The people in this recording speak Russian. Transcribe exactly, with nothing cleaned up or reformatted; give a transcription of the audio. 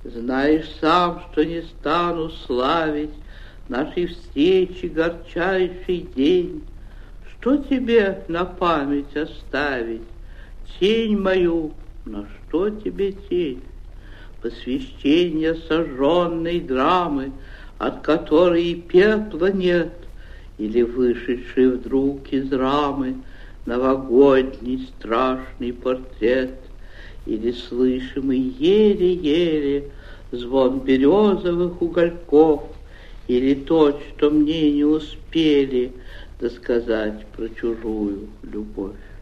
Знаешь сам, что не стану славить нашей встречи горчайший день. Что тебе на память оставить? Тень мою, на что тебе тень? Посвящение сожженной драмы, от которой и пепла нет, или вышедший вдруг из рамы новогодний страшный портрет, или слышимый еле-еле звон березовых угольков, или тот, что мне не успели досказать про чужую любовь.